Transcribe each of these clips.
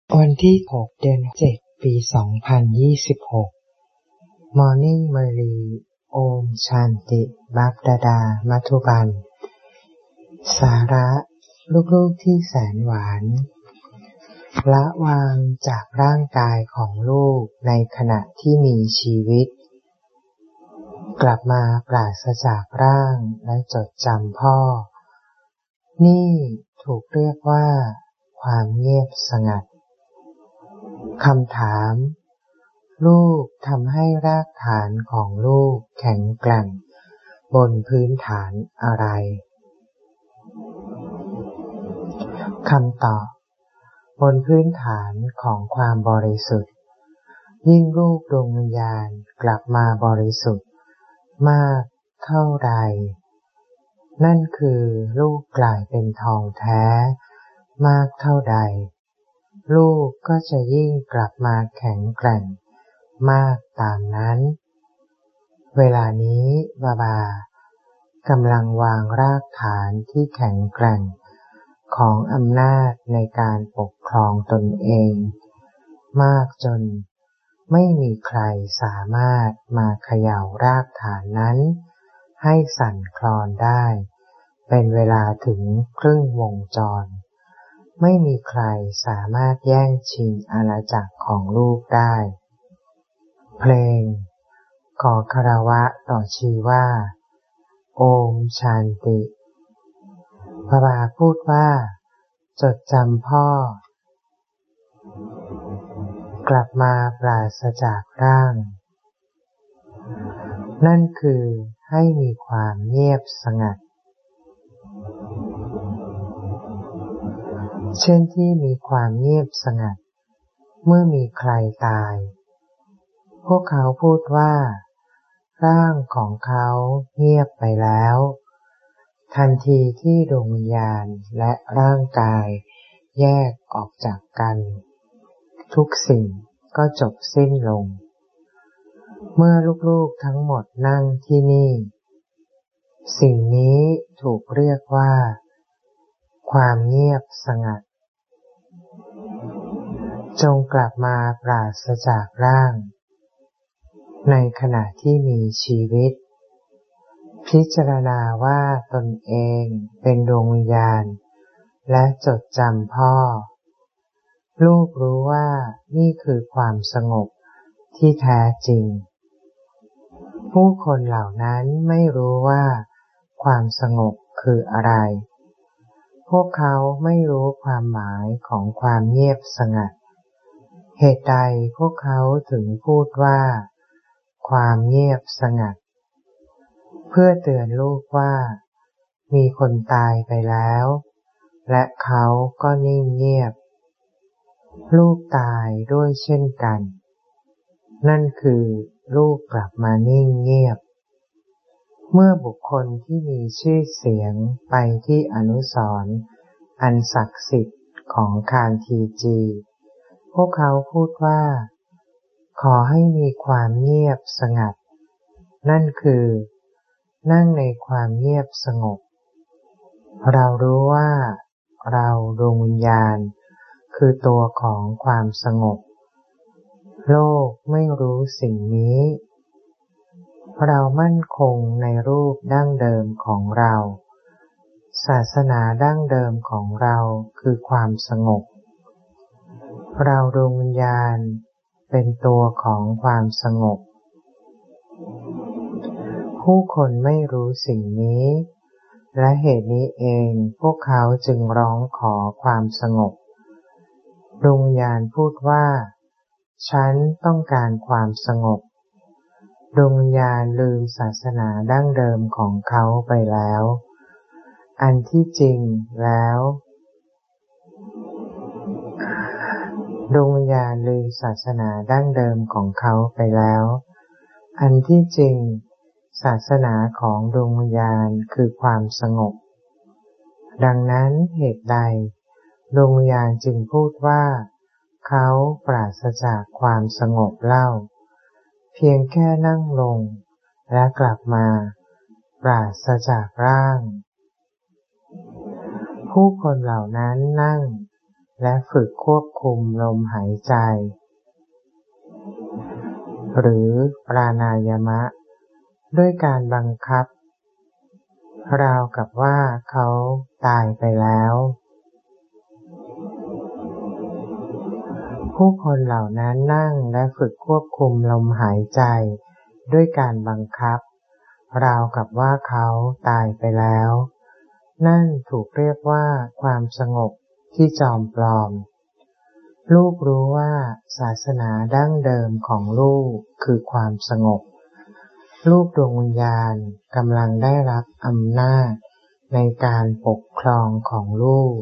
วันที่ 6 เดือน 7 ปี 2026 Morning Murli โอมชันติบัพดาดามัทุบันสาระลูกๆที่แสนหวานละวางจากร่างกายของลูกในขณะที่มีชีวิตกลับมาปราศจากร่างและจดจำพ่อนี่ถูกเรียกว่าความเงียบสงัดคำถามลูกทำให้รากฐานของลูกแข็งแกร่งบนพื้นฐานอะไรคำตอบบนพื้นฐานของความบริสุทธิ์ยิ่งลูกดวงวิญญาณกลับมาบริสุทธิ์มากเท่าใดนั่นคือลูกกลายเป็นทองแท้มากเท่าใดลูกก็จะยิ่งกลับมาแข็งแกร่งมากตามนั้นเวลานี้บาบากำลังวางรากฐานที่แข็งแกร่งของอำนาจในการปกครองตนเองมากจนไม่มีใครสามารถมาเขย่ารากฐานนั้นให้สั่นคลอนได้เป็นเวลาถึงครึ่งวงจรไม่มีใครสามารถแย่งชิงอาณาจักรของลูกได้เพลงขอคารวะต่อชีว่าโอมชันติพระบาพูดว่าจดจำพ่อกลับมาปราศจากร่างนั่นคือให้มีความเงียบสงัดเช่นที่มีความเงียบสงัดเมื่อมีใครตายพวกเขาพูดว่าร่างของเขาเงียบไปแล้วทันทีที่ดวงวิญญาณและร่างกายแยกออกจากกันทุกสิ่งก็จบสิ้นลงเมื่อลูกๆทั้งหมดนั่งที่นี่สิ่งนี้ถูกเรียกว่าความเงียบสงัดจงกลับมาปราศจากร่างในขณะที่มีชีวิตพิจารณาว่าตนเองเป็นดวงวิญญาณและจดจำพ่อลูกรู้ว่านี่คือความสงบที่แท้จริงผู้คนเหล่านั้นไม่รู้ว่าความสงบคืออะไรพวกเขาไม่รู้ความหมายของความเงียบสงัดเหตุใดพวกเขาถึงพูดว่าความเงียบสงัดเพื่อเตือนลูกว่ามีคนตายไปแล้วและเขาก็นิ่งเงียบลูกตายด้วยเช่นกันนั่นคือลูกกลับมานิ่งเงียบเมื่อบุคคลที่มีชื่อเสียงไปที่อนุสรณ์อันศักดิ์สิทธิ์ของคานทีจีพวกเขาพูดว่าขอให้มีความเงียบสงัดนั่นคือนั่งในความเงียบสงบเรารู้ว่าเราดวงวิญญาณคือตัวของความสงบโลกไม่รู้สิ่งนี้เรามั่นคงในรูปดั้งเดิมของเราศาสนาดั้งเดิมของเราคือความสงบเราดวงวิญญาณเป็นตัวของความสงบผู้คนไม่รู้สิ่งนี้และเหตุนี้เองพวกเขาจึงร้องขอความสงบดวงวิญญาณพูดว่าฉันต้องการความสงบดวงวิญญาณลืมศาสนาดั้งเดิมของเขาไปแล้วอันที่จริงแล้วดวงวิญญาณลืมศาสนาดั้งเดิมของเขาไปแล้วอันที่จริงศาสนาของดวงวิญญาณคือความสงบดังนั้นเหตุใดดวงวิญญาณจึงพูดว่าเขาปราศจากความสงบเล่าเพียงแค่นั่งลงและกลับมาปราศจากร่างผู้คนเหล่านั้นนั่งและฝึกควบคุมลมหายใจหรือปราณายามะด้วยการบังคับราวกับว่าเขาตายไปแล้วผู้คนเหล่านั้นนั่งและฝึกควบคุมลมหายใจด้วยการบังคับราวกับว่าเขาตายไปแล้วนั่นถูกเรียกว่าความสงบที่จอมปลอมลูกรู้ว่าศาสนาดั้งเดิมของลูกคือความสงบลูกดวงวิญญาณกำลังได้รับอำนาจในการปกครองของลูก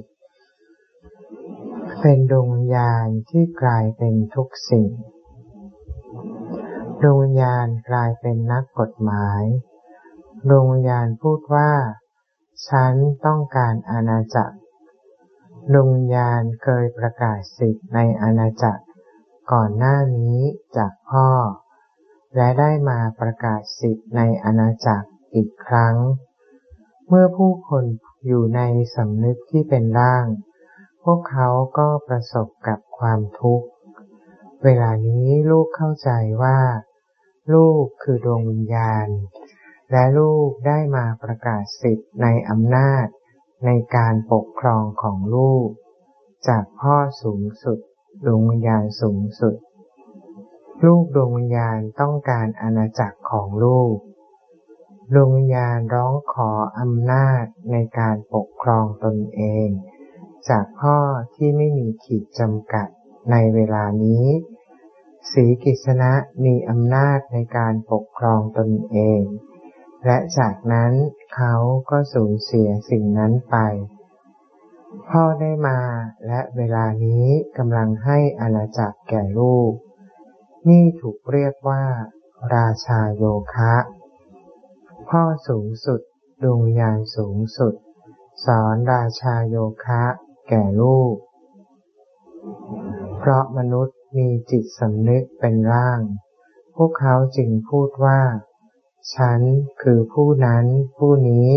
เป็นดวงวิญญาณที่กลายเป็นทุกสิ่งดวงวิญญาณกลายเป็นนักกฎหมายดวงวิญญาณพูดว่าฉันต้องการอาณาจักรดวงวิญญาณเคยประกาศสิทธิ์ในอาณาจักรก่อนหน้านี้จากพ่อและได้มาประกาศสิทธิ์ในอาณาจักรอีกครั้งเมื่อผู้คนอยู่ในสำนึกที่เป็นร่างพวกเขาก็ประสบกับความทุกข์เวลานี้ลูกเข้าใจว่าลูกคือดวงวิญญาณและลูกได้มาประกาศสิทธิ์ในอำนาจในการปกครองของลูกจากพ่อสูงสุดดวงวิญญาณสูงสุดลูกดวงวิญญาณต้องการอาณาจักรของลูกดวงวิญญาณร้องขออำนาจในการปกครองตนเองจากพ่อที่ไม่มีขีดจำกัดในเวลานี้ศรีกฤษณะมีอำนาจในการปกครองตนเองและจากนั้นเขาก็สูญเสียสิ่งนั้นไปพ่อได้มาและเวลานี้กำลังให้อาณาจักรแก่ลูกนี่ถูกเรียกว่าราชาโยคะพ่อสูงสุดดวงวิญญาณสูงสุดสอนราชาโยคะแก่ลูกเพราะมนุษย์มีจิตสำนึกเป็นร่างพวกเขาจึงพูดว่าฉันคือผู้นั้นผู้นี้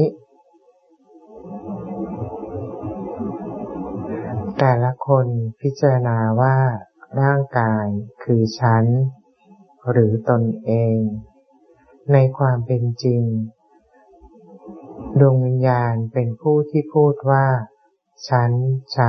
แต่ละคนพิจารณาว่าร่างกายคือฉันหรือตนเองในความเป็นจริงดวงวิญญาณเป็นผู้ที่พูดว่าฉัน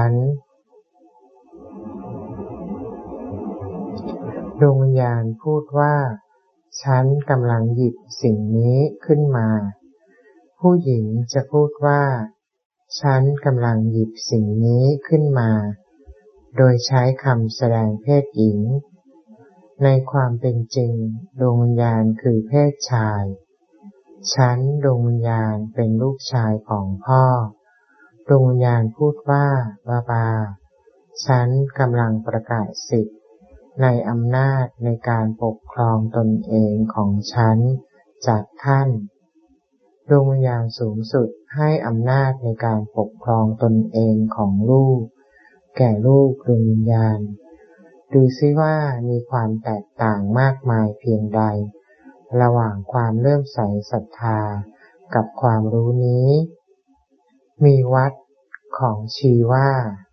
ดวงวิญญาณพูดว่าฉันกำลังหยิบสิ่งนี้ขึ้นมาผู้หญิงจะพูดว่าฉันกำลังหยิบสิ่งนี้ขึ้นมาโดยใช้คำแสดงเพศหญิงในความเป็นจริงดวงวิญญาณคือเพศชายฉันดวงวิญญาณเป็นลูกชายของพ่อดวงวิญญาณพูดว่าบาฉันกำลังประกาศสิทธิ์ในอำนาจในการปกครองตนเองของฉันจากท่านดวงวิญญาณสูงสุดให้อำนาจในการปกครองตนเองของลูกแก่ลูกดวงวิญญาณดูซิว่ามีความแตกต่างมากมายเพียงใดระหว่างความเลื่อมใสศรัทธากับความรู้นี้มีวัดของชีว่า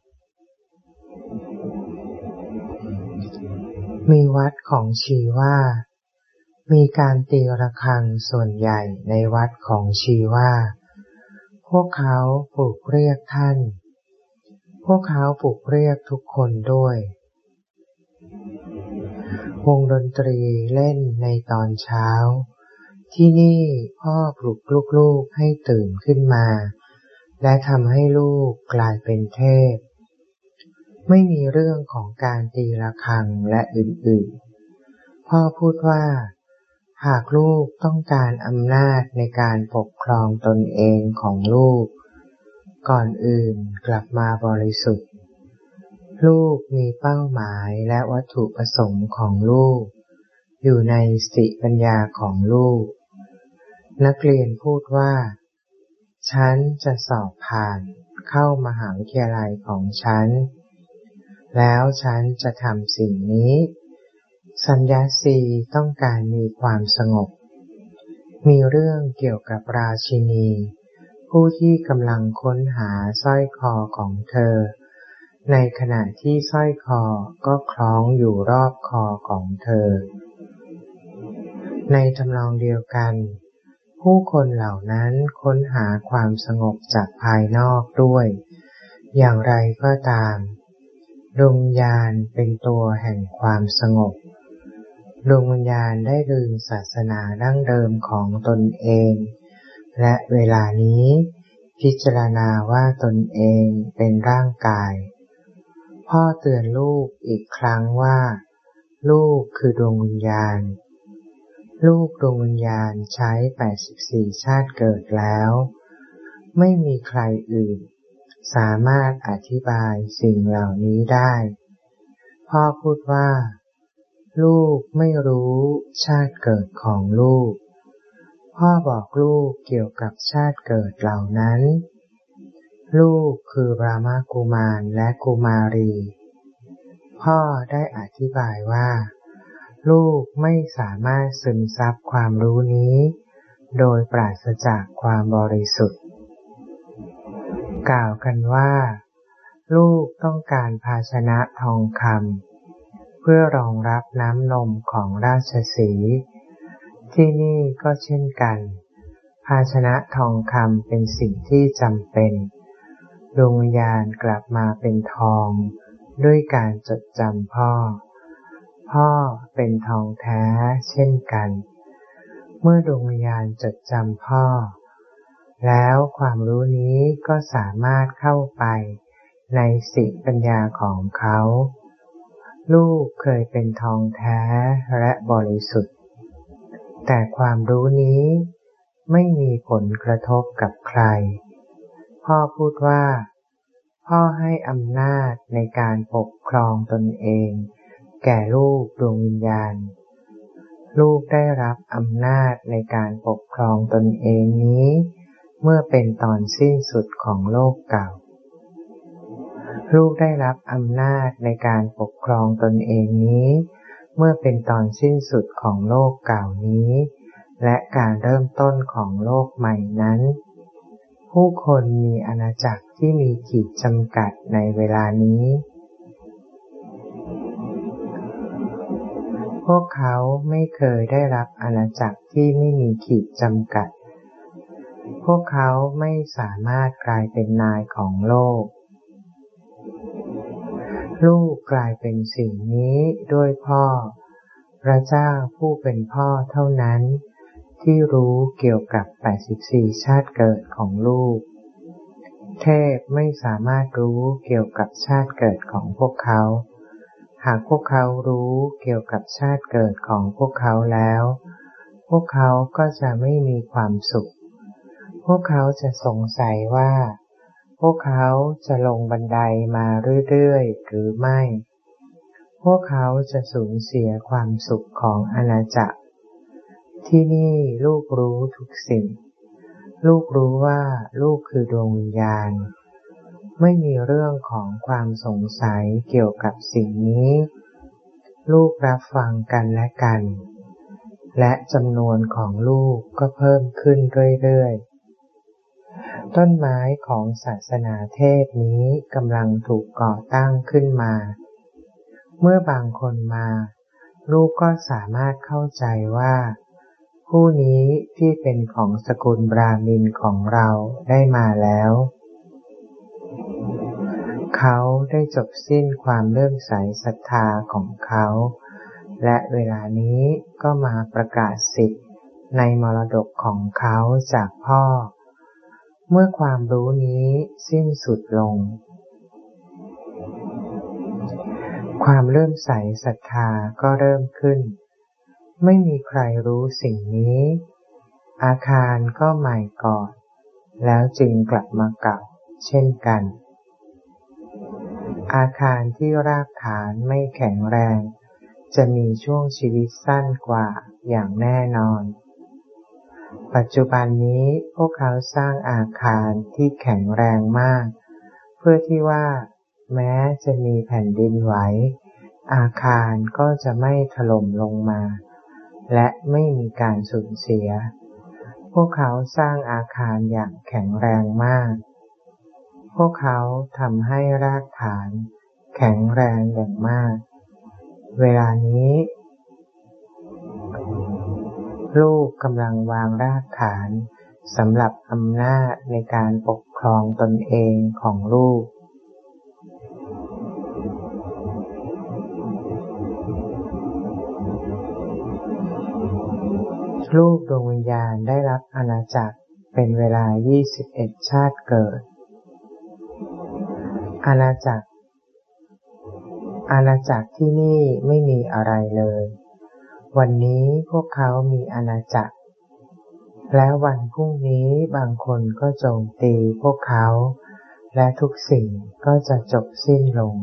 มีการตีระฆังส่วนใหญ่ในวัดของชีว่าพวกเขาปลุกเรียกท่านพวกเขาปลุกเรียกทุกคนด้วยวงดนตรีเล่นในตอนเช้าที่นี่พ่อปลุกลูกๆให้ตื่นขึ้นมาและทำให้ลูกกลายเป็นเทพไม่มีเรื่องของการตีระฆังและอื่นๆพ่อพูดว่าหากลูกต้องการอำนาจในการปกครองตนเองของลูกก่อนอื่นกลับมาบริสุทธิ์ลูกมีเป้าหมายและวัตถุประสงค์ของลูกอยู่ในสติปัญญาของลูกนักเรียนพูดว่าฉันจะสอบผ่านเข้ามหาวิทยาลัยของฉันแล้วฉันจะทำสิ่งนี้สัญญาสีต้องการมีความสงบมีเรื่องเกี่ยวกับราชินีผู้ที่กำลังค้นหาสร้อยคอของเธอในขณะที่สร้อยคอก็คล้องอยู่รอบคอของเธอในทำนองเดียวกันผู้คนเหล่านั้นค้นหาความสงบจากภายนอกด้วยอย่างไรก็ตามดวงวิญญาณเป็นตัวแห่งความสงบดวงวิญญาณได้ลืมศาสนาดั้งเดิมของตนเองและเวลานี้พิจารณาว่าตนเองเป็นร่างกายพ่อเตือนลูกอีกครั้งว่าลูกคือดวงวิญญาณลูกดวงวิญญาณใช้84ชาติเกิดแล้วไม่มีใครอื่นสามารถอธิบายสิ่งเหล่านี้ได้พ่อพูดว่าลูกไม่รู้ชาติเกิดของลูกพ่อบอกลูกเกี่ยวกับชาติเกิดเหล่านั้นลูกคือรามกุมารและกุมารีพ่อได้อธิบายว่าลูกไม่สามารถซึมซับความรู้นี้โดยปราศจากความบริสุทธิ์กล่าวกันว่าลูกต้องการภาชนะทองคำเพื่อรองรับน้ำนมของราชสีห์ที่นี่ก็เช่นกันภาชนะทองคำเป็นสิ่งที่จำเป็นดวงวิญญาณกลับมาเป็นทองด้วยการจดจำพ่อเป็นทองแท้เช่นกันเมื่อดวงวิญญาณจดจำพ่อแล้วความรู้นี้ก็สามารถเข้าไปในสติปัญญาของเขาลูกเคยเป็นทองแท้และบริสุทธิ์แต่ความรู้นี้ไม่มีผลกระทบกับใครพ่อพูดว่าพ่อให้อำนาจในการปกครองตนเองแก่ลูกดวงวิญญาณลูกได้รับอำนาจในการปกครองตนเองนี้เมื่อเป็นตอนสิ้นสุดของโลกเก่าลูกได้รับอำนาจในการปกครองตนเองนี้เมื่อเป็นตอนสิ้นสุดของโลกเก่านี้และการเริ่มต้นของโลกใหม่นั้นผู้คนมีอาณาจักรที่มีขีดจำกัดในเวลานี้พวกเขาไม่เคยได้รับอาณาจักรที่ไม่มีขีดจำกัดพวกเขาไม่สามารถกลายเป็นนายของโลกลูกกลายเป็นสิ่งนี้ด้วยพ่อพระเจ้าผู้เป็นพ่อเท่านั้นที่รู้เกี่ยวกับ84ชาติเกิดของลูกเทพไม่สามารถรู้เกี่ยวกับชาติเกิดของพวกเขาหากพวกเขารู้เกี่ยวกับชาติเกิดของพวกเขาแล้วพวกเขาก็จะไม่มีความสุขพวกเขาจะสงสัยว่าพวกเขาจะลงบันไดมาเรื่อยๆหรือไม่พวกเขาจะสูญเสียความสุขของอาณาจักรที่นี่ลูกรู้ทุกสิ่งลูกรู้ว่าลูกคือดวงวิญญาณไม่มีเรื่องของความสงสัยเกี่ยวกับสิ่งนี้ลูกรับฟังกันและกันและจำนวนของลูกก็เพิ่มขึ้นเรื่อยๆต้นไม้ของศาสนาเทศนี้กำลังถูกก่อตั้งขึ้นมาเมื่อบางคนมาลูกก็สามารถเข้าใจว่าผู้นี้ที่เป็นของสกุลบราหมินของเราได้มาแล้วเขาได้จบสิ้นความเลื่อมใสศรัทธาของเขาและเวลานี้ก็มาประกาศสิทธิ์ในมรดกของเขาจากพ่อเมื่อความรู้นี้สิ้นสุดลงความเลื่อมใสศรัทธาก็เริ่มขึ้นไม่มีใครรู้สิ่งนี้อาคารก็ใหม่ก่อนแล้วจึงกลับมาเก่าเช่นกันอาคารที่รากฐานไม่แข็งแรงจะมีช่วงชีวิตสั้นกว่าอย่างแน่นอนปัจจุบันนี้พวกเขาสร้างอาคารที่แข็งแรงมากเพื่อที่ว่าแม้จะมีแผ่นดินไหวอาคารก็จะไม่ถล่มลงมาและไม่มีการสูญเสียพวกเขาสร้างอาคารอย่างแข็งแรงมากพวกเขาทำให้รากฐานแข็งแรงอย่างมากเวลานี้ลูกกำลังวางรากฐานสำหรับอำนาจในการปกครองตนเองของลูกลูกดวงวิญญาณได้รับอาณาจักรเป็นเวลา21ชาติเกิดอาณาจักรที่นี่ไม่มีอะไรเลยวันนี้พวกเขามีอาณาจักรและวันพรุ่งนี้บางคนก็โจมตีพวกเขาและทุกสิ่งก็จะจบสิ้นลง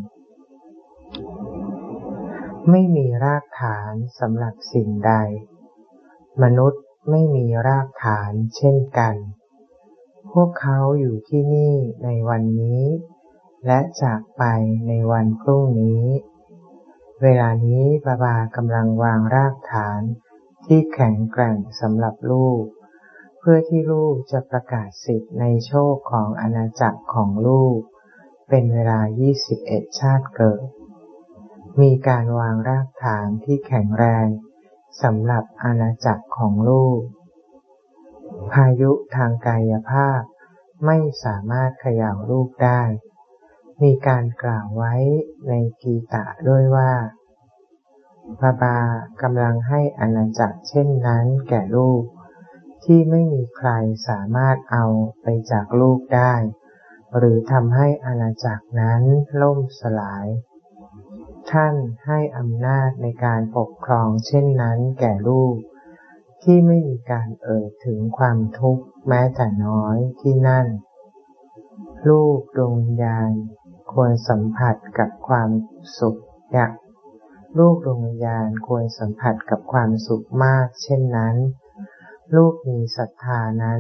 ไม่มีรากฐานสำหรับสิ่งใดมนุษย์ไม่มีรากฐานเช่นกันพวกเขาอยู่ที่นี่ในวันนี้และจากไปในวันพรุ่งนี้เวลานี้บาบากำลังวางรากฐานที่แข็งแกร่งสำหรับลูกเพื่อที่ลูกจะประกาศสิทธิ์ในโชคของอาณาจักรของลูกเป็นเวลา21ชาติเกิดมีการวางรากฐานที่แข็งแรงสำหรับอาณาจักรของลูกพายุทางกายภาพไม่สามารถเขย่าลูกได้มีการกล่าวไว้ในกีตะด้วยว่าบาบากำลังให้อาณาจักรเช่นนั้นแก่ลูกที่ไม่มีใครสามารถเอาไปจากลูกได้หรือทำให้อาณาจักรนั้นล่มสลายท่านให้อำนาจในการปกครองเช่นนั้นแก่ลูกที่ไม่มีการถึงความทุกข์แม้แต่น้อยที่นั่นลูกดวงวิญญาณควรสัมผัสกับความสุขลูกดวงวิญญาณควรสัมผัสกับความสุขมากเช่นนั้นลูกมีศรัทธานั้น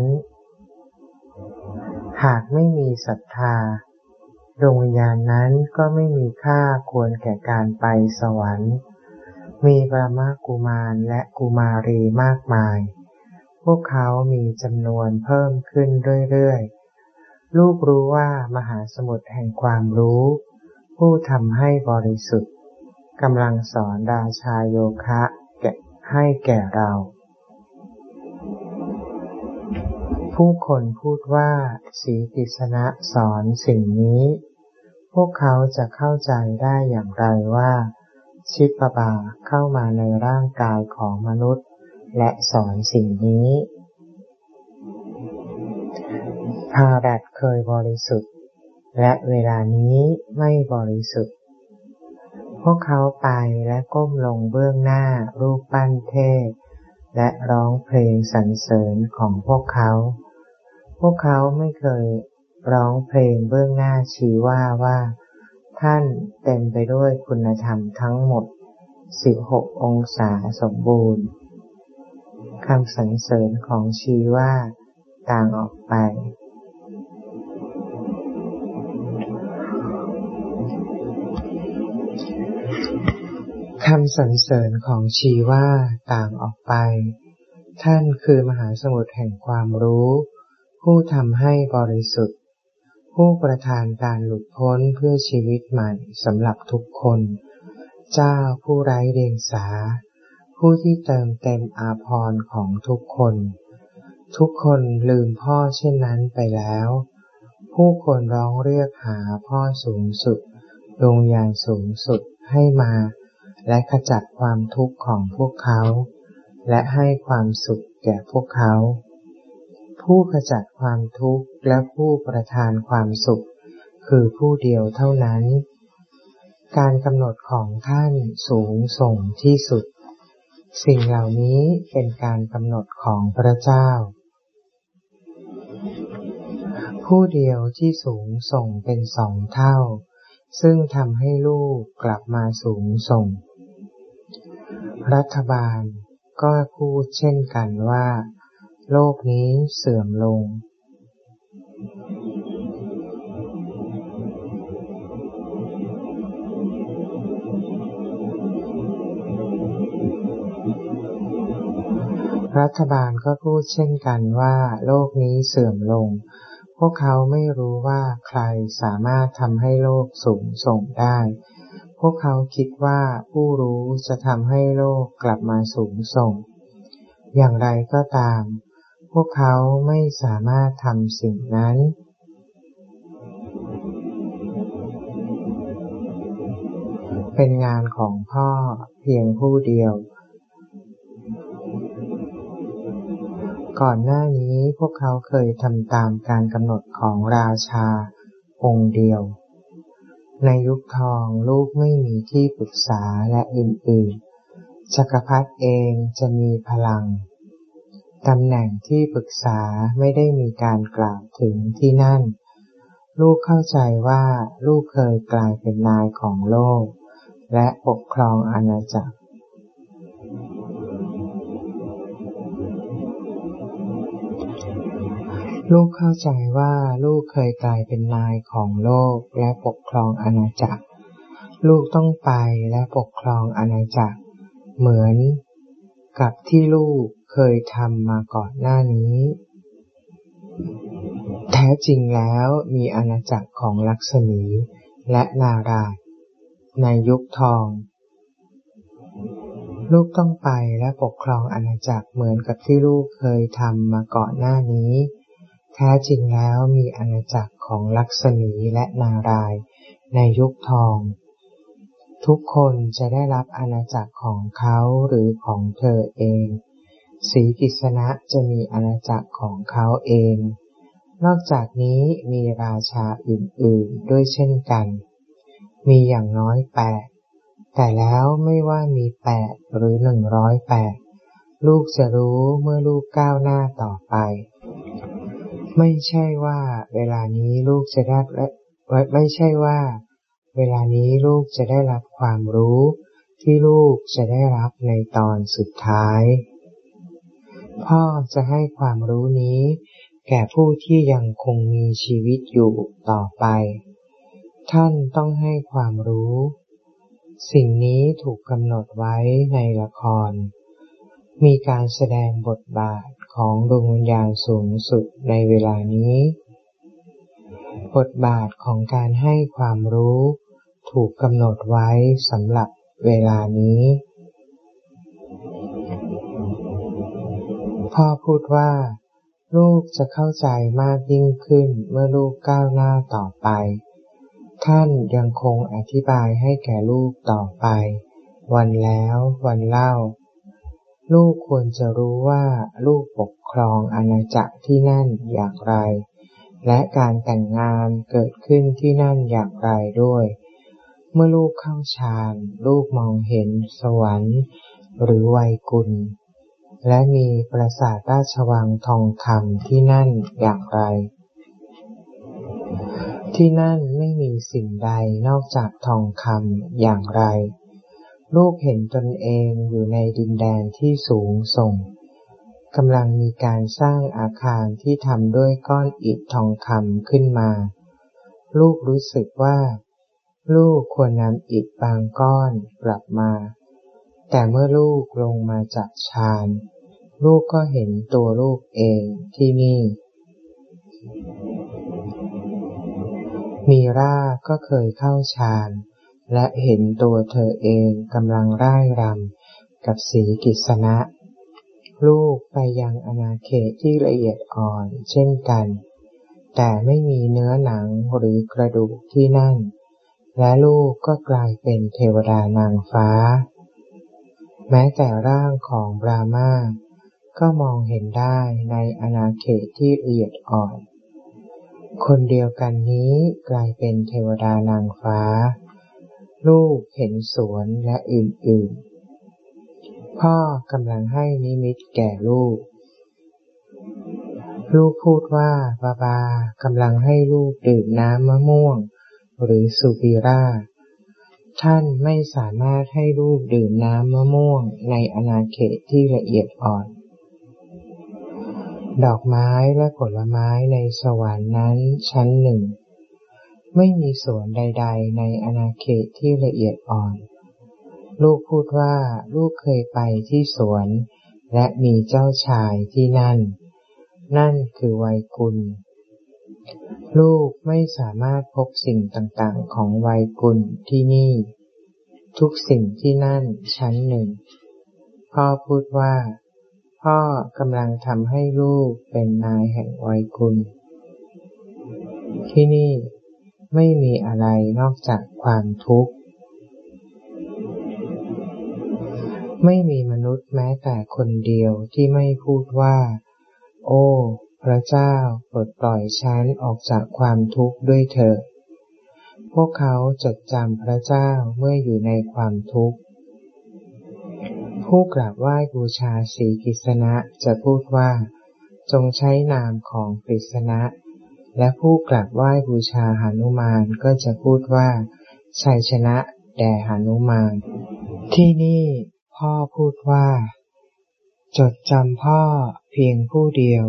หากไม่มีศรัทธาดวงวิญญาณนั้นก็ไม่มีค่าควรแก่การไปสวรรค์มีปรมากุมารและกุมารีมากมายพวกเขามีจำนวนเพิ่มขึ้นเรื่อยๆลูกรู้ว่ามหาสมุทรแห่งความรู้ผู้ทำให้บริสุทธิ์กำลังสอนราชาโยคะให้แก่เราผู้คนพูดว่าสีติสนะสอนสิ่งนี้พวกเขาจะเข้าใจได้อย่างไรว่าชิปบาเข้ามาในร่างกายของมนุษย์และสอนสิ่งนี้พารัตเคยบริสุทธิ์และเวลานี้ไม่บริสุทธิ์พวกเขาไปและก้มลงเบื้องหน้ารูปปั้นเทพและร้องเพลงสรรเสริญของพวกเขาไม่เคยร้องเพลงเบื้องหน้าชีว่าท่านเต็มไปด้วยคุณธรรมทั้งหมด16องศาสมบูรณ์คำสรรเสริญของชีว่าต่างออกไปคำสรรเสริญของชีว่าต่างออกไปท่านคือมหาสมุทรแห่งความรู้ผู้ทำให้บริสุทธิ์ผู้ประทานการหลุดพ้นเพื่อชีวิตใหม่สำหรับทุกคนเจ้าผู้ไร้เดียงสาผู้ที่เติมเต็มอาภรณ์ของทุกคนลืมพ่อเช่นนั้นไปแล้วผู้คนร้องเรียกหาพ่อสูงสุดดวงวิญญาณสูงสุดให้มาและขจัดความทุกข์ของพวกเขาและให้ความสุขแก่พวกเขาผู้ขจัดความทุกข์และผู้ประทานความสุขคือผู้เดียวเท่านั้นการกำหนดของท่านสูงส่งที่สุดสิ่งเหล่านี้เป็นการกำหนดของพระเจ้าผู้เดียวที่สูงส่งเป็น2 เท่าซึ่งทำให้ลูกกลับมาสูงส่งรัฐบาลก็พูดเช่นกันว่าโลกนี้เสื่อมลงรัฐบาลก็พูดเช่นกันว่าโลกนี้เสื่อมลงพวกเขาไม่รู้ว่าใครสามารถทำให้โลกสูงส่งได้พวกเขาคิดว่าผู้รู้จะทำให้โลกกลับมาสูงส่งอย่างไรก็ตามพวกเขาไม่สามารถทำสิ่งนั้นเป็นงานของพ่อเพียงผู้เดียวก่อนหน้านี้พวกเขาเคยทำตามการกำหนดของราชาองค์เดียวในยุคทองลูกไม่มีที่ปรึกษาและอื่นๆจักรพรรดิเองจะมีพลังตำแหน่งที่ปรึกษาไม่ได้มีการกล่าวถึงที่นั่นลูกเข้าใจว่าลูกเคยกลายเป็นนายของโลกและปกครองอาณาจักรลูกเข้าใจว่าลูกเคยกลายเป็นนายของโลกและปกครองอาณาจักรลูกต้องไปและปกครองอาณาจักรเหมือนกับที่ลูกเคยทำมาก่อนหน้านี้แท้จริงแล้วมีอาณาจักรของลักษมีและนารายณ์ในยุคทองลูกต้องไปและปกครองอาณาจักรเหมือนกับที่ลูกเคยทำมาก่อนหน้านี้แท้จริงแล้วมีอาณาจักรของลักษมีและนารายณ์ในยุคทองทุกคนจะได้รับอาณาจักรของเขาหรือของเธอเองศรีกิษณะจะมีอาณาจักรของเขาเองนอกจากนี้มีราชาอื่นๆด้วยเช่นกันมีอย่างน้อย8แต่แล้วไม่ว่ามี8หรือ108ลูกจะรู้เมื่อลูกก้าวหน้าต่อไปไม่ใช่ว่าเวลานี้ลูกจะได้รับความรู้ที่ลูกจะได้รับในตอนสุดท้ายพ่อจะให้ความรู้นี้แก่ผู้ที่ยังคงมีชีวิตอยู่ต่อไปท่านต้องให้ความรู้สิ่งนี้ถูกกำหนดไว้ในละครมีการแสดงบทบาทของดวงวิญญาณสูงสุดในเวลานี้บทบาทของการให้ความรู้ถูกกำหนดไว้สำหรับเวลานี้พ่อพูดว่าลูกจะเข้าใจมากยิ่งขึ้นเมื่อลูกก้าวหน้าต่อไปท่านยังคงอธิบายให้แก่ลูกต่อไปวันแล้ววันเล่าลูกควรจะรู้ว่าลูกปกครองอาณาจักรที่นั่นอย่างไรและการแต่งงานเกิดขึ้นที่นั่นอย่างไรด้วยเมื่อลูกเข้าฌานลูกมองเห็นสวรรค์หรือไวยกุลย์และมีปราสาทราชวังทองคำที่นั่นอย่างไรที่นั่นไม่มีสิ่งใดนอกจากทองคำอย่างไรลูกเห็นตนเองอยู่ในดินแดนที่สูงส่งกำลังมีการสร้างอาคารที่ทำด้วยก้อนอิฐทองคำขึ้นมาลูกรู้สึกว่าลูกควรนำอิฐบางก้อนกลับมาแต่เมื่อลูกลงมาจากฌานลูกก็เห็นตัวลูกเองที่นี่มีราก็เคยเข้าฌานและเห็นตัวเธอเองกำลังร่ายรำกับศรีกิษณะลูกไปยังอาณาเขตที่ละเอียดอ่อนเช่นกันแต่ไม่มีเนื้อหนังหรือกระดูกที่นั่นและลูกก็กลายเป็นเทวดานางฟ้าแม้แต่ร่างของบราหมาก็มองเห็นได้ในอาณาเขตที่ละเอียดอ่อนคนเดียวกันนี้กลายเป็นเทวดานางฟ้าลูกเห็นสวนและอื่นๆพ่อกำลังให้นิมิตแก่ลูกพูดว่าบากำลังให้ลูกดื่มน้ำมะม่วงหรือสุบีราท่านไม่สามารถให้ลูกดื่มน้ำมะม่วงในอาณาเขตที่ละเอียดอ่อนดอกไม้และผลไม้ในสวรรค์นั้นชั้นหนึ่งไม่มีสวนใดๆในอาณาเขตที่ละเอียดอ่อนลูกพูดว่าลูกเคยไปที่สวนและมีเจ้าชายที่นั่นคือไวยกุลย์ลูกไม่สามารถพบสิ่งต่างๆของไวยกุลย์ที่นี่ทุกสิ่งที่นั่นชั้นหนึ่งพ่อพูดว่าพ่อกำลังทำให้ลูกเป็นนายแห่งไวยกุลที่นี่ไม่มีอะไรนอกจากความทุกข์ไม่มีมนุษย์แม้แต่คนเดียวที่ไม่พูดว่าโอ้พระเจ้าปลดปล่อยฉันออกจากความทุกข์ด้วยเถิดพวกเขาจดจำพระเจ้าเมื่ออยู่ในความทุกข์ผู้กราบไหว้บูชาศรีกฤษณะจะพูดว่าจงใช้นามของกฤษณะและผู้กราบไหว้บูชาหนุมานก็จะพูดว่าชัยชนะแด่หนุมานที่นี่พ่อพูดว่าจดจำพ่อเพียงผู้เดียว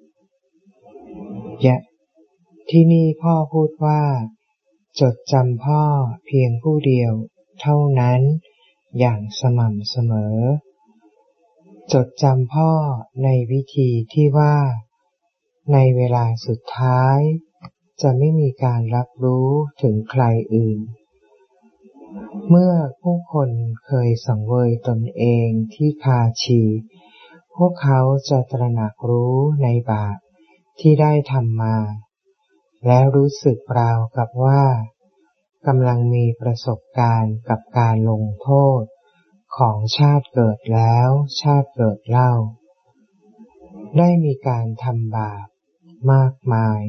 ที่นี่พ่อพูดว่าจดจำพ่อเพียงผู้เดียวเท่านั้นอย่างสม่ำเสมอจดจำพ่อในวิธีที่ว่าในเวลาสุดท้ายจะไม่มีการรับรู้ถึงใครอื่นเมื่อผู้คนเคยสังเวยตนเองที่คาชีพวกเขาจะตระหนักรู้ในบาปที่ได้ทำมาและรู้สึกราวกับว่ากำลังมีประสบการณ์กับการลงโทษของชาติเกิดแล้วชาติเกิดเล่าได้มีการทำบาปมากมาย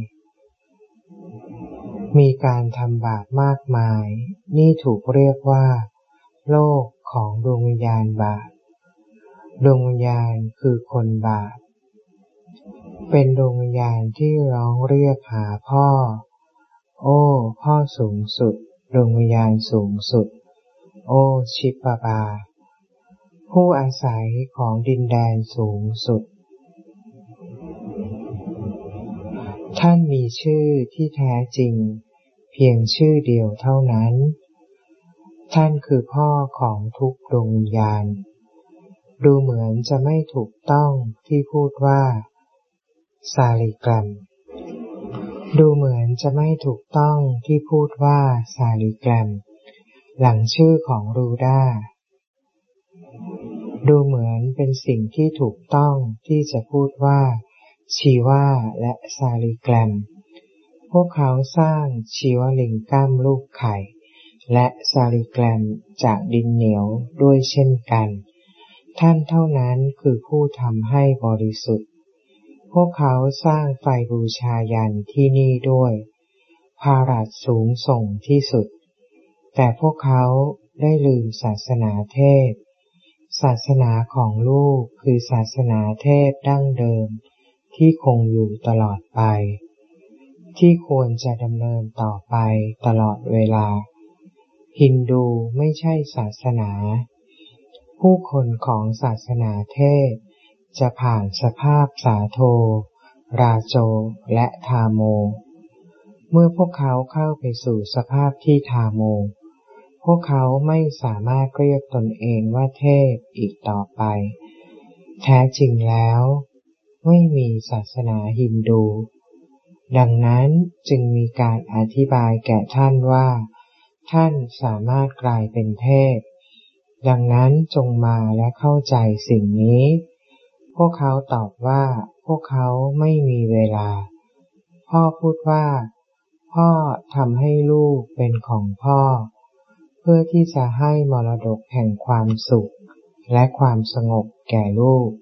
นี่ถูกเรียกว่าโลกของดวงวิญญาณบาปดวงวิญญาณคือคนบาปเป็นดวงวิญญาณที่ร้องเรียกหาพ่อโอ้พ่อสูงสุดดวงวิญญาณสูงสุดโอ้ชิปบาผู้อาศัยของดินแดนสูงสุดท่านมีชื่อที่แท้จริงเพียงชื่อเดียวเท่านั้นท่านคือพ่อของทุกดวงวิญญาณดูเหมือนจะไม่ถูกต้องที่พูดว่าซาลิแกรมหลังชื่อของรูดาดูเหมือนเป็นสิ่งที่ถูกต้องที่จะพูดว่าชีวาและซาลิแกรมพวกเขาสร้างชีวลิงกัมลูกไข่และซาลิแกรมจากดินเหนียวด้วยเช่นกันท่านเท่านั้นคือผู้ทำให้บริสุทธิ์พวกเขาสร้างไฟบูชายัญที่นี่ด้วยภารัตสูงส่งที่สุดแต่พวกเขาได้ลืมศาสนาเทพศาสนาของลูกคือศาสนาเทพดั้งเดิมที่คงอยู่ตลอดไปที่ควรจะดำเนินต่อไปตลอดเวลาฮินดูไม่ใช่ศาสนาผู้คนของศาสนาเทพจะผ่านสภาพสาโทราโจและทาโมเมื่อพวกเขาเข้าไปสู่สภาพที่ทาโมพวกเขาไม่สามารถเรียกตนเองว่าเทพอีกต่อไปแท้จริงแล้วไม่มีศาสนาฮินดูดังนั้นจึงมีการอธิบายแก่ท่านว่าท่านสามารถกลายเป็นเทพดังนั้นจงมาและเข้าใจสิ่งนี้พวกเขาตอบว่าพวกเขาไม่มีเวลาพ่อพูดว่าพ่อทำให้ลูกเป็นของพ่อเพื่อที่จะให้มรดกแห่งความสุขและความสงบแก่ลูก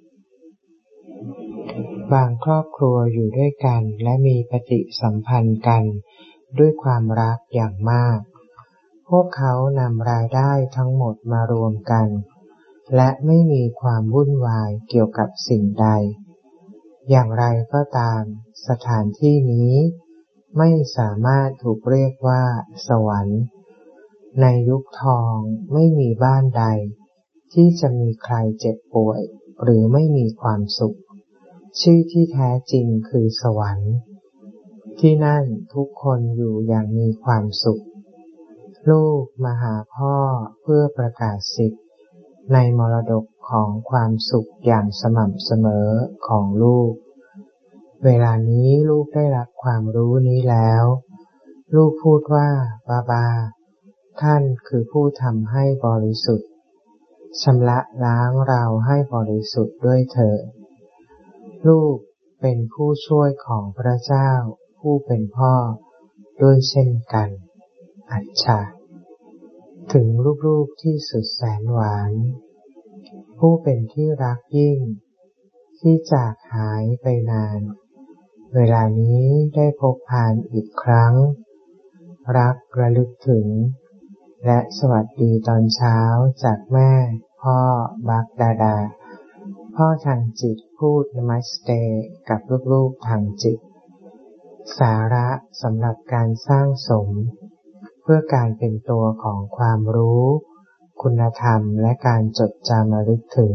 บางครอบครัวอยู่ด้วยกันและมีปฏิสัมพันธ์กันด้วยความรักอย่างมากพวกเขานำรายได้ทั้งหมดมารวมกันและไม่มีความวุ่นวายเกี่ยวกับสิ่งใดอย่างไรก็ตามสถานที่นี้ไม่สามารถถูกเรียกว่าสวรรค์ในยุคทองไม่มีบ้านใดที่จะมีใครเจ็บป่วยหรือไม่มีความสุขชื่อที่แท้จริงคือสวรรค์ที่นั่นทุกคนอยู่อย่างมีความสุขลูกมาหาพ่อเพื่อประกาศสิทธิ์ในมรดกของความสุขอย่างสม่ำเสมอของลูกเวลานี้ลูกได้รับความรู้นี้แล้วลูกพูดว่าบาบาท่านคือผู้ทำให้บริสุทธิ์ชำระล้างเราให้บริสุทธิ์ด้วยเถิดลูกเป็นผู้ช่วยของพระเจ้าผู้เป็นพ่อด้วยเช่นกันอัจฉาถึงลูกๆที่สุดแสนหวานผู้เป็นที่รักยิ่งที่จากหายไปนานเวลานี้ได้พบผ่านอีกครั้งรักระลึกถึงและสวัสดีตอนเช้าจากแม่พ่อบักดาดาพ่อทางจิตพูดนมัสเตกับลูกๆทางจิตสาระสำหรับการสร้างสมเพื่อการเป็นตัวของความรู้คุณธรรมและการจดจำระลึกถึง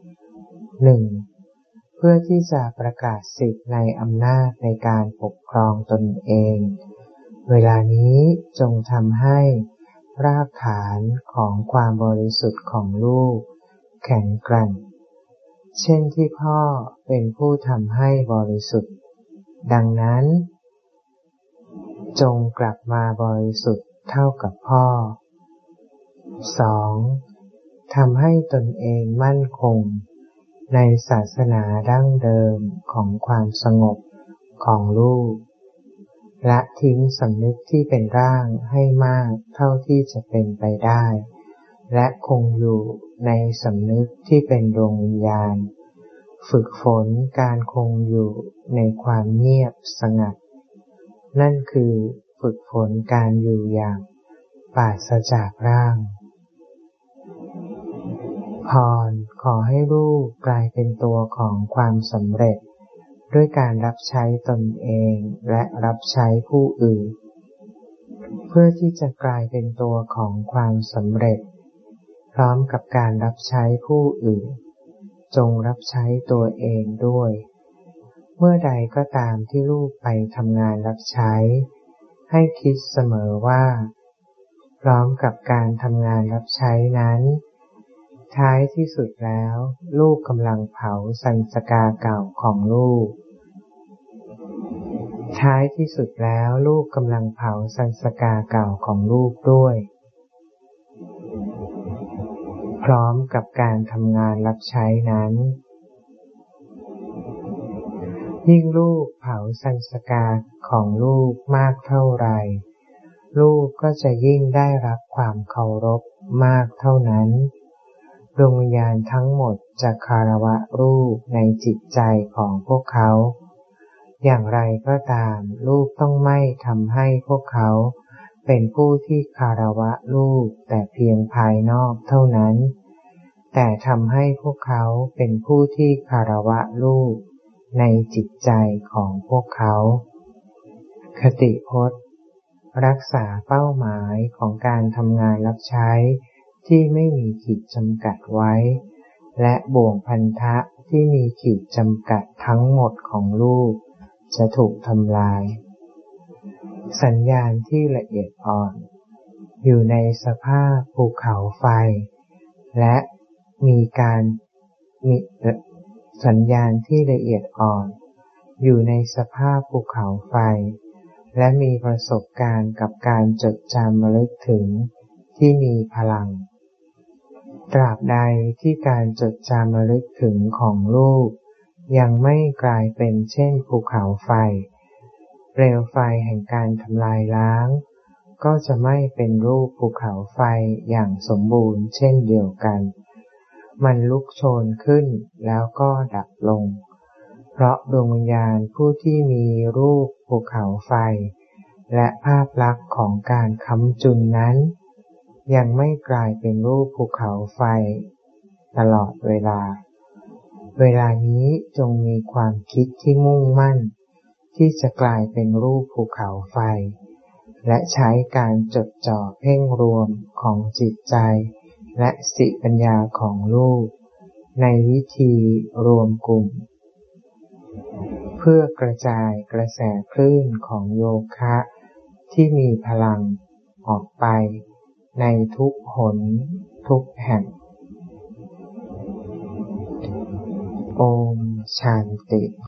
1. เพื่อที่จะประกาศสิทธิในอำนาจในการปกครองตนเองเวลานี้จงทำให้รากฐานของความบริสุทธิ์ของลูกแข็งแกร่งเช่นที่พ่อเป็นผู้ทำให้บริสุทธิ์ดังนั้นจงกลับมาบริสุทธิ์เท่ากับพ่อ 2. ทำให้ตนเองมั่นคงในศาสนาดั้งเดิมของความสงบของลูกและทิ้งสำนึกที่เป็นร่างให้มากเท่าที่จะเป็นไปได้และคงอยู่ในสำนึกที่เป็นดวงวิญญาณฝึกฝนการคงอยู่ในความเงียบสงัดนั่นคือฝึกฝนการอยู่อย่างปราศจากร่างพรขอให้ลูกกลายเป็นตัวของความสำเร็จด้วยการรับใช้ตนเองและรับใช้ผู้อื่นเพื่อที่จะกลายเป็นตัวของความสำเร็จพร้อมกับการรับใช้ผู้อื่นจงรับใช้ตัวเองด้วยเมื่อใดก็ตามที่ลูกไปทำงานรับใช้ให้คิดเสมอว่าพร้อมกับการทำงานรับใช้นั้นท้ายที่สุดแล้วลูกกำลังเผาสัญญาเก่าของลูกท้ายที่สุดแล้วลูกกำลังเผาสัญญาเก่าของลูกด้วยพร้อมกับการทำงานรับใช้นั้นยิ่งลูกเผาสัญญาของลูกมากเท่าไรลูกก็จะยิ่งได้รับความเคารพมากเท่านั้นดวงวิญญาณทั้งหมดจะคารวะรูปในจิตใจของพวกเขาอย่างไรก็ตามลูกต้องไม่ทำให้พวกเขาเป็นผู้ที่คารวะลูกแต่เพียงภายนอกเท่านั้นแต่ทำให้พวกเขาเป็นผู้ที่คารวะลูกในจิตใจของพวกเขาคติพจน์รักษาเป้าหมายของการทำงานรับใช้ที่ไม่มีขีดจำกัดไว้และบ่วงพันธะที่มีขีดจำกัดทั้งหมดของลูกจะถูกทำลายสัญญาณที่ละเอียดอ่อนอยู่ในสภาพภูเขาไฟและมีสัญญาณที่ละเอียดอ่อนอยู่ในสภาพภูเขาไฟและมีประสบการณ์กับการจดจำระลึกถึงที่มีพลังตราบใดที่การจดจำระลึกถึงของลูกยังไม่กลายเป็นเช่นภูเขาไฟเปลวไฟแห่งการทำลายล้างก็จะไม่เป็นรูปภูเขาไฟอย่างสมบูรณ์เช่นเดียวกันมันลุกโชนขึ้นแล้วก็ดับลงเพราะดวงวิญญาณผู้ที่มีรูปภูเขาไฟและภาพลักษณ์ของการค้ำจุนนั้นยังไม่กลายเป็นรูปภูเขาไฟตลอดเวลานี้จงมีความคิดที่มุ่งมั่นที่จะกลายเป็นรูปภูเขาไฟและใช้การจดจ่อเพ่งรวมของจิตใจและสติปัญญาของลูกในวิธีรวมกลุ่มเพื่อกระจายกระแสคลื่นของโยคะที่มีพลังออกไปในทุกหนทุกแห่งโอมชันติ